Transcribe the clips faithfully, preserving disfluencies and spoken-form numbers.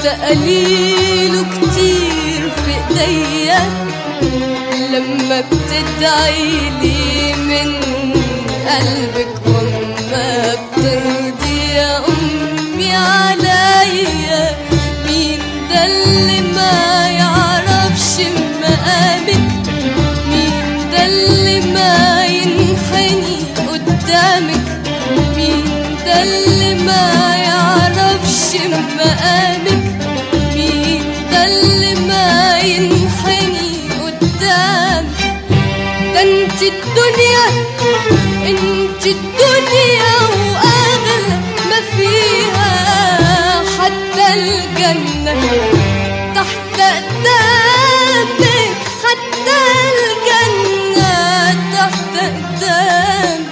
تقاليله كتير في ايديا لما بتدعيلي من قلبك وما بترضي يا أمي عليا. مين ده اللي ما يعرفش مقامك؟ مين ده اللي ما ينحني قدامك؟ مين ده اللي ما يعرفش مقامك؟ مين ده اللي ما ينحني قدامك؟ ده انت الدنيا، انت الدنيا واغلى ما فيها، حتى الجنة تحت قدامك، حتى الجنة تحت قدامك.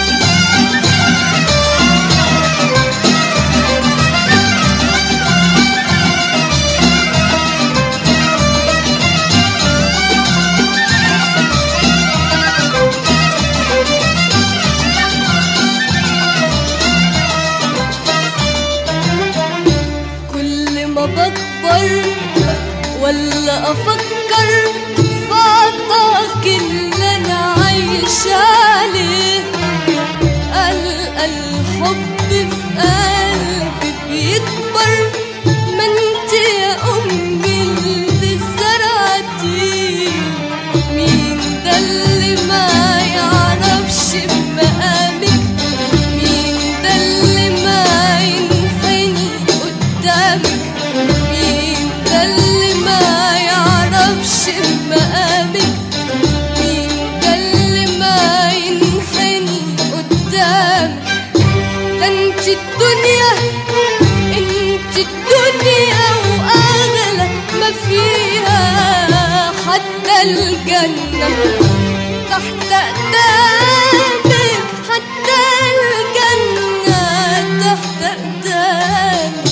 بكبر ولا افكر في عطاك اللي انا عايشه عليه، ألقى الحب في قلبي بيكبر. ما انت يا امي اللي زرعتيه. مين ده اللي ما يعرفش بمقامك؟ مين ده اللي ما ينحني قدامك؟ مين ده اللي ما يعرفش بمقامك؟ مين ده اللي ما ينحني قدامك؟ ده انت الدنيا، انت الدنيا واغلى ما فيها، حتى الجنة تحت قدامك، حتى الجنة تحت قدامك.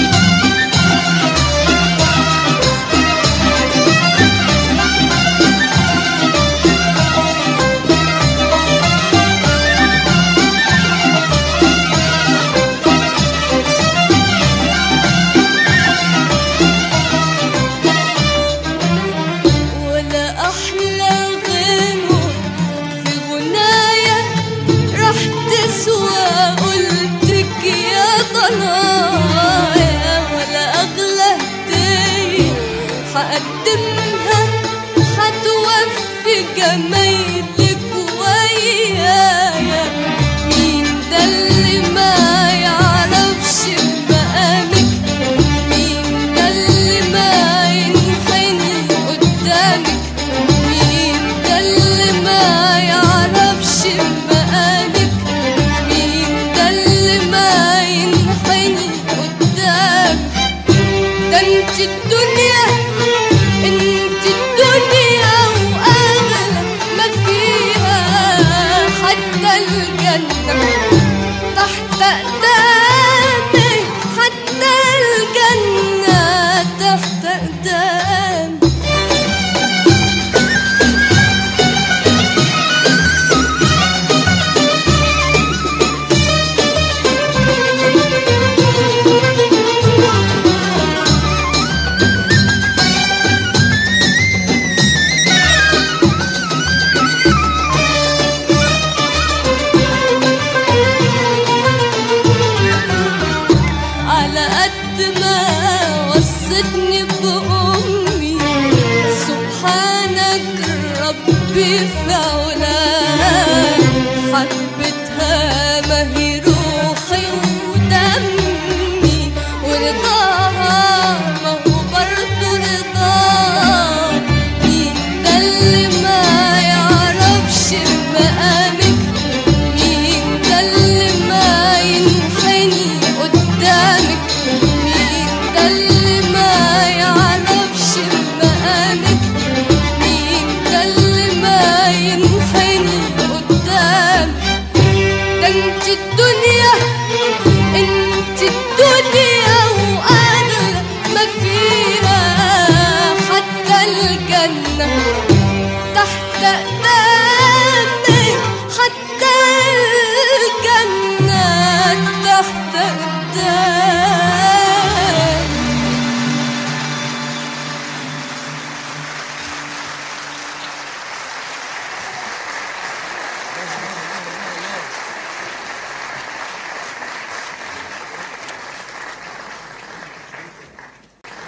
ولا أغلى هدية هقدمها هتوفي جمايلك ويايا. مين ده اللي ما يعرفش بمقامك؟ مين ده اللي ما ينحني قدامك؟ مين ده اللي ما يعرفش بمقامك؟ مين ده اللي ما ينحني قدامك؟ ده انت الدنيا